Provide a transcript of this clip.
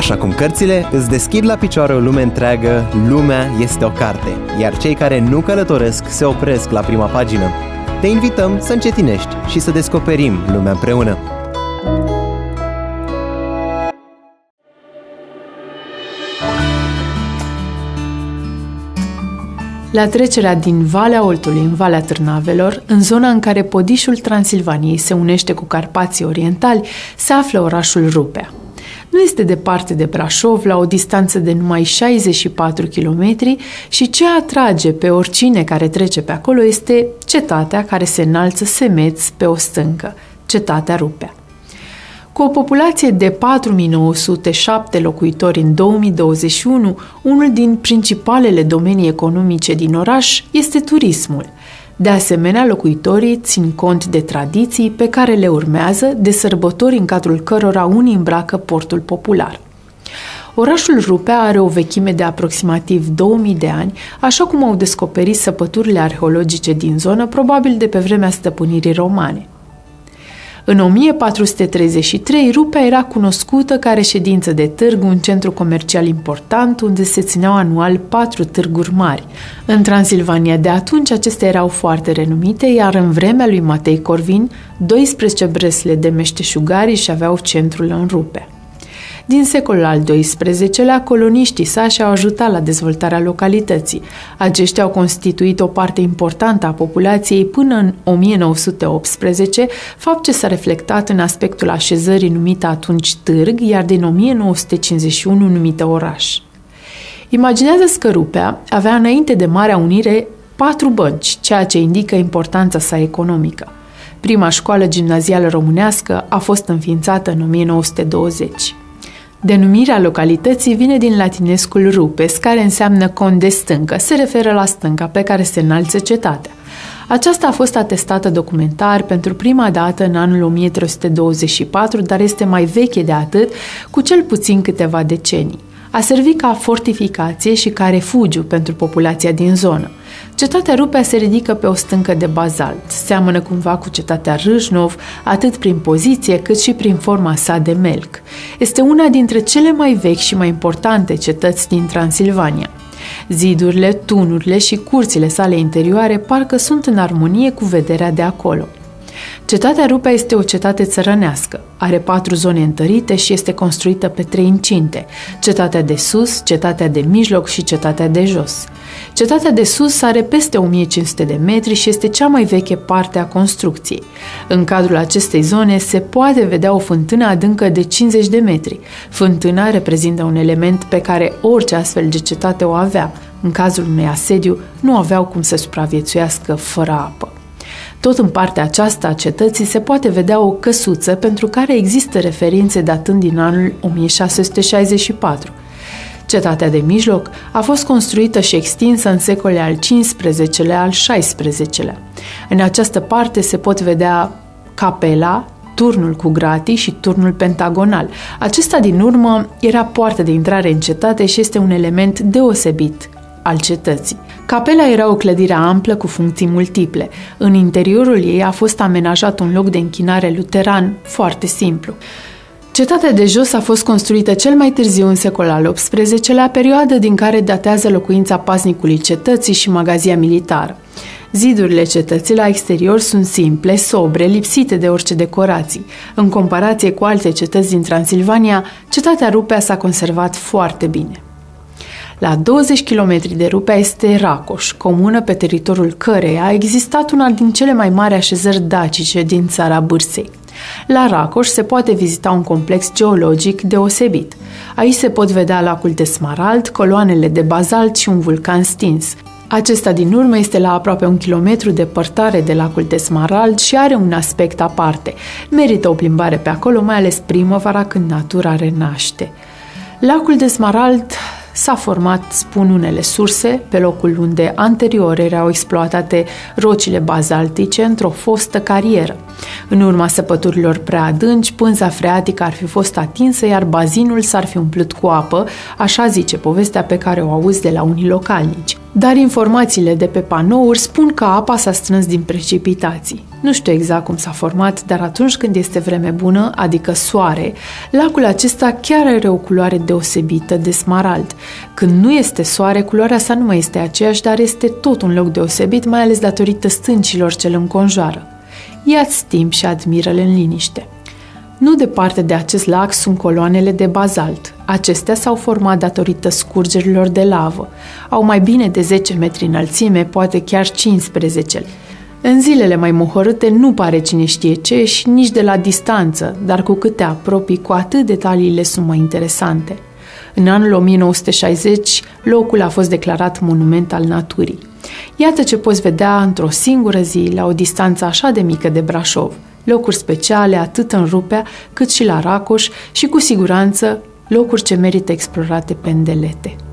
Așa cum cărțile îți deschid la picioare o lume întreagă, lumea este o carte, iar cei care nu călătoresc se opresc la prima pagină. Te invităm să încetinești și să descoperim lumea împreună. La trecerea din Valea Oltului în Valea Târnavelor, în zona în care podișul Transilvaniei se unește cu Carpații Orientali, se află orașul Rupea. Nu este departe de Brașov, la o distanță de numai 64 km și ce atrage pe oricine care trece pe acolo este cetatea care se înalță semeț pe o stâncă, cetatea Rupea. Cu o populație de 4.907 locuitori în 2021, unul din principalele domenii economice din oraș este turismul. De asemenea, locuitorii țin cont de tradiții pe care le urmează, de sărbători în cadrul cărora unii îmbracă portul popular. Orașul Rupea are o vechime de aproximativ 2000 de ani, așa cum au descoperit săpăturile arheologice din zonă, probabil de pe vremea stăpânirii romane. În 1433, Rupea era cunoscută ca reședință de târg, un centru comercial important unde se țineau anual 4 târguri mari. În Transilvania de atunci acestea erau foarte renumite, iar în vremea lui Matei Corvin, 12 bresle de meșteșugari își aveau centrul în Rupea. Din secolul al XII-lea, coloniștii sași au ajutat la dezvoltarea localității. Aceștia au constituit o parte importantă a populației până în 1918, fapt ce s-a reflectat în aspectul așezării numită atunci târg, iar din 1951 numită oraș. Imaginează-ți că Rupea avea înainte de Marea Unire 4 bănci, ceea ce indică importanța sa economică. Prima școală gimnazială românească a fost înființată în 1920. Denumirea localității vine din latinescul rupes, care înseamnă con de stâncă, se referă la stânca pe care se înalță cetatea. Aceasta a fost atestată documentar pentru prima dată în anul 1324, dar este mai veche de atât, cu cel puțin câteva decenii. A servit ca fortificație și ca refugiu pentru populația din zonă. Cetatea Rupea se ridică pe o stâncă de bazalt. Seamănă cumva cu cetatea Râșnov, atât prin poziție cât și prin forma sa de melc. Este una dintre cele mai vechi și mai importante cetăți din Transilvania. Zidurile, tunurile și curțile sale interioare parcă sunt în armonie cu vederea de acolo. Cetatea Rupea este o cetate țărănească. Are 4 zone întărite și este construită pe 3 incinte: cetatea de sus, cetatea de mijloc și cetatea de jos. Cetatea de sus are peste 1500 de metri și este cea mai veche parte a construcției. În cadrul acestei zone se poate vedea o fântână adâncă de 50 de metri. Fântâna reprezintă un element pe care orice astfel de cetate o avea. În cazul unui asediu, nu aveau cum să supraviețuiască fără apă. Tot în partea aceasta a cetății se poate vedea o căsuță pentru care există referințe datând din anul 1664. Cetatea de mijloc a fost construită și extinsă în secolele al XV-lea, al XVI-lea. În această parte se pot vedea capela, turnul cu gratii și turnul pentagonal. Acesta din urmă era poartă de intrare în cetate și este un element deosebit al cetății. Capela era o clădire amplă cu funcții multiple. În interiorul ei a fost amenajat un loc de închinare luteran foarte simplu. Cetatea de jos a fost construită cel mai târziu în secolul al XVIII-lea, perioadă din care datează locuința paznicului cetății și magazia militară. Zidurile cetății la exterior sunt simple, sobre, lipsite de orice decorații. În comparație cu alte cetăți din Transilvania, cetatea Rupea s-a conservat foarte bine. La 20 km de Rupea este Racoș, comună pe teritoriul căreia a existat una din cele mai mari așezări dacice din țara Bârsei. La Racoș se poate vizita un complex geologic deosebit. Aici se pot vedea lacul de Smarald, coloanele de bazalt și un vulcan stins. Acesta din urmă este la aproape 1 kilometru departare de lacul de Smarald și are un aspect aparte. Merită o plimbare pe acolo, mai ales primăvara, când natura renaște. Lacul de Smarald s-a format, spun unele surse, pe locul unde anterior erau exploatate rocile bazaltice într-o fostă carieră. În urma săpăturilor prea adânci, pânza freatică ar fi fost atinsă, iar bazinul s-ar fi umplut cu apă, așa zice povestea pe care o auzi de la unii localnici. Dar informațiile de pe panouri spun că apa s-a strâns din precipitații. Nu știu exact cum s-a format, dar atunci când este vreme bună, adică soare, lacul acesta chiar are o culoare deosebită de smarald. Când nu este soare, culoarea sa nu mai este aceeași, dar este tot un loc deosebit, mai ales datorită stâncilor ce îl înconjoară. Ia-ți timp și admiră-le în liniște. Nu departe de acest lac sunt coloanele de bazalt. Acestea s-au format datorită scurgerilor de lavă. Au mai bine de 10 metri înălțime, poate chiar 15. În zilele mai mohorâte nu pare cine știe ce și nici de la distanță, dar cu cât te apropii, cu atât detaliile sunt mai interesante. În anul 1960, locul a fost declarat monument al naturii. Iată ce poți vedea într-o singură zi, la o distanță așa de mică de Brașov. Locuri speciale atât în Rupea cât și la Racoș și cu siguranță locuri ce merită explorate pe îndelete.